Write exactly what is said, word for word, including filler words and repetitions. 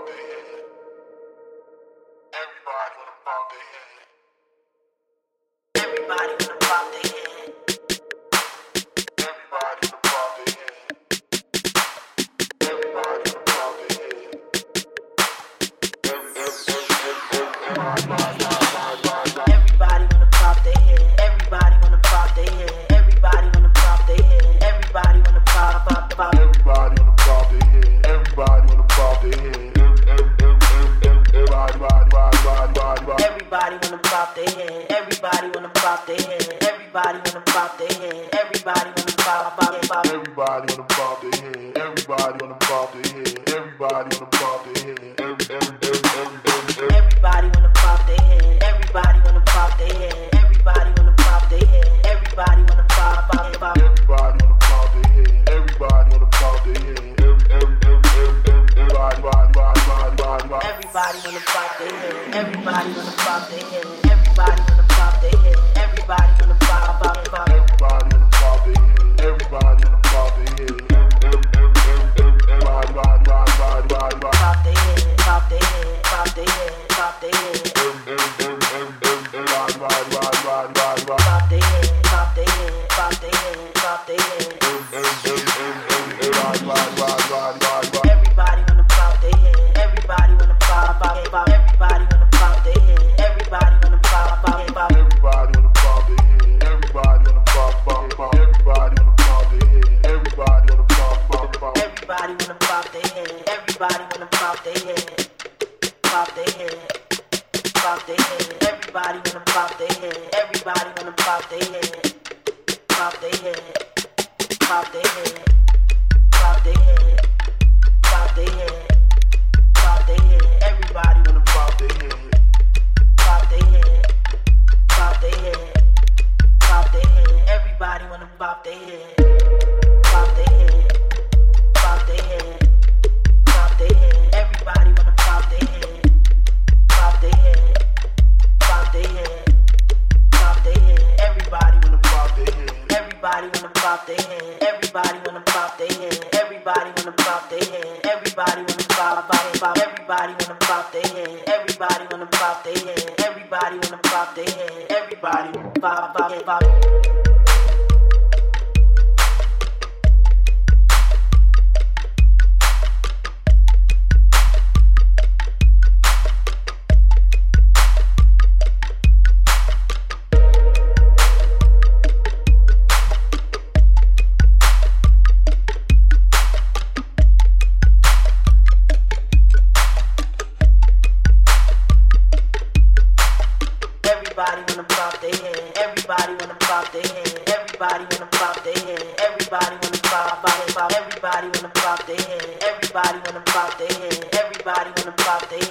their head. Everybody wanna bob their head. Everybody wanna bob their head. Everybody wanna bob their head. Everybody wanna bob their head. Everybody wanna bob their head. Everybody wanna bob their head. Everybody wanna bob their head. Everybody wanna bob, bob, bob. Everybody wanna bob their head. Everybody wanna bob their head. Everybody, everybody wanna bob their head. Everybody wanna bob their head. Everybody wanna bob their head. Everybody wanna bob, bob, bob. Everybody wanna bob their head. Everybody wanna bob their head. Everybody wanna bob their head. Everybody wanna bob their head. Everybody wanna bob their head. Everybody wanna bob their head. Everybody wanna bob, bob, bob. Everybody wanna bob their head. Everybody wanna bob their head. Everybody wanna bob their head. Everybody wanna bob their head. Everybody wanna bob their head. Everybody wanna bob, bob, bob. Everybody wanna bob their head. Everybody wanna bob their head. Everybody, bob their head, bob their head, bob their head, bob their head. Everybody, bob their head, bob their head, bob their head, bob their head. Everybody wanna bob their head. Everybody wanna bob, bob, bob. Everybody wanna bob their head. Everybody wanna bob, bob, bob. Everybody wanna bob their head. Everybody wanna bob, bob, bob. Everybody wanna bob their head. Everybody wanna bob, bob, bob. Everybody wanna bob their head. Everybody wanna bob their head. Bob their head. Bob their head. Everybody wanna bob their head. Everybody wanna bob their head. Bob their head. Bob their head. Bob their head. Bob their head. Bob their head. Everybody wanna bob their head. Bob their head. Bob their head. Bob their head. Everybody wanna bob their head. Bob their head. Bob their head. Bob their head. Everybody wanna bob their head. Bob their head. Bob their head. Bob their head. Everybody wanna bob their head. Everybody wanna bob their head. Everybody wanna bob their head. Everybody wanna bob their head. Everybody wanna bob, bob, bob. Everybody wanna bob their head. Everybody wanna bob their head. Everybody wanna bob their head. Everybody wanna bob, bob, bob. Everybody wanna bob their head. Everybody wanna bob their head. Everybody wanna bob their head. Everybody wanna bob, bob, bob. Everybody wanna bob their head. Everybody wanna bob their head. Everybody wanna bob their